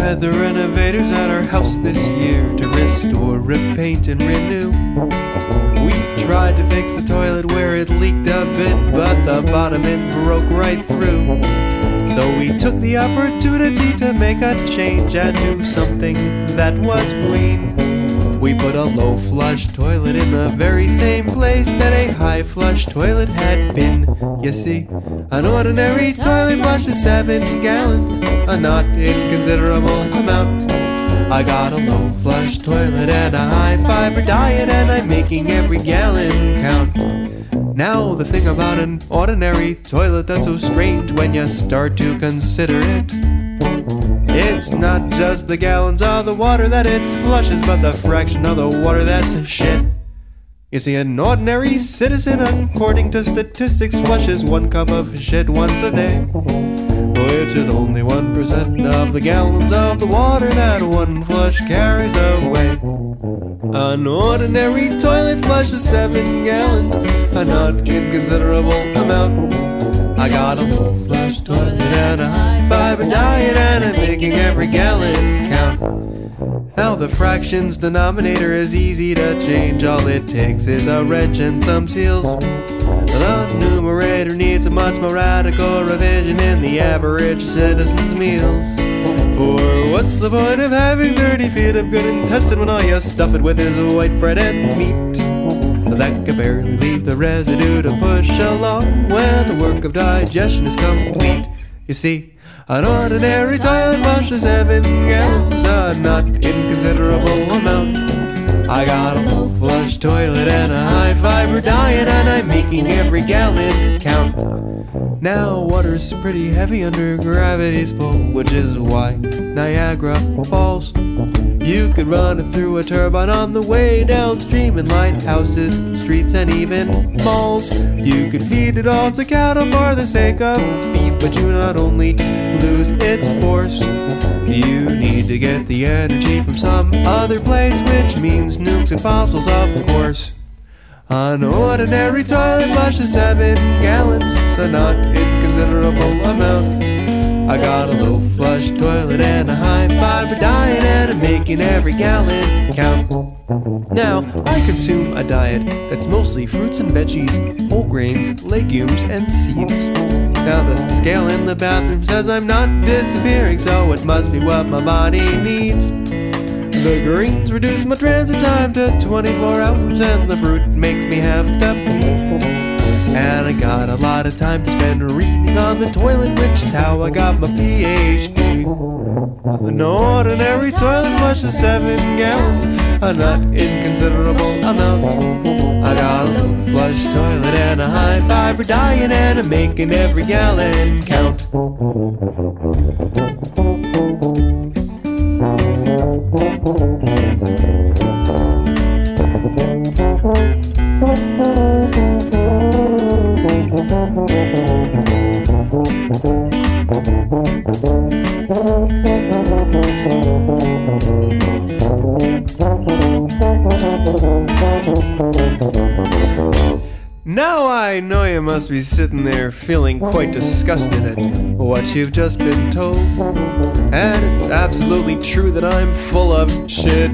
had the renovators at our house this year to restore, repaint, and renew. We tried to fix the toilet where it leaked a bit, but the bottom it broke right through. So we took the opportunity to make a change and do something that was green. We put a low flush toilet in the very same place that a high flush toilet had been. You see, an ordinary toilet flushes 7 gallons, a not inconsiderable amount. I got a low flush toilet and a high fiber diet, and I'm making every gallon count. Now the thing about an ordinary toilet that's so strange when you start to consider it, it's not just the gallons of the water that it flushes, but the fraction of the water that's shit. You see, an ordinary citizen, according to statistics, flushes 1 cup of shit once a day, which is only 1% of the gallons of the water that one flush carries away. An ordinary toilet flushes 7 gallons, a not inconsiderable amount. I got a low flush toilet and a high fiber diet, and I'm making every gallon count. Now the fractions denominator is easy to change. All it takes is a wrench and some seals. The numerator needs a much more radical revision in the average citizen's meals. For what's the point of having 30 feet of good intestine when all you stuff it with is white bread and meat that can barely leave the residue to push along when the work of digestion is complete? You see, an ordinary toilet flushes 7 gallons, a not inconsiderable amount. I got a low flush toilet and a high fiber diet, and I'm making every gallon count. Now water's pretty heavy under gravity's pull, which is why Niagara Falls, you could run it through a turbine on the way downstream in lighthouses, streets, and even malls. You could feed it all to cattle for the sake of beef, but you not only lose its force, you need to get the energy from some other place, which means nukes and fossils, of course. An ordinary toilet flushes 7 gallons, a not inconsiderable amount. I got a low flush toilet and a high fiber diet, and I'm making every gallon count. Now, I consume a diet that's mostly fruits and veggies, whole grains, legumes, and seeds. Now the scale in the bathroom says I'm not disappearing, so it must be what my body needs. The greens reduce my transit time to 24 hours, and the fruit makes me have to pee. And I got a lot of time to spend reading on the toilet, which is how I got my PhD. An ordinary toilet flushes 7 gallons, a not inconsiderable amount. I got a low flush toilet and a high fiber diet, and I'm making every gallon count. Now I know you must be sitting there feeling quite disgusted at what you've just been told. And it's absolutely true that I'm full of shit,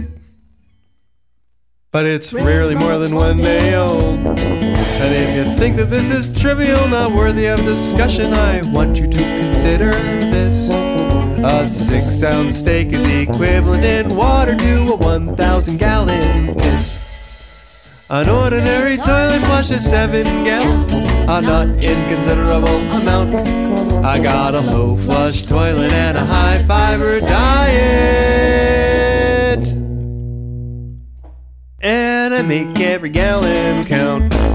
but it's rarely more than 1 day old. And if you think that this is trivial, not worthy of discussion, I want you to consider this. A 6-ounce steak is equivalent in water to a 1,000-gallon piss. An ordinary toilet flushes 7 gallons, a not inconsiderable amount. I got a low flush toilet and a high fiber diet, and I make every gallon count.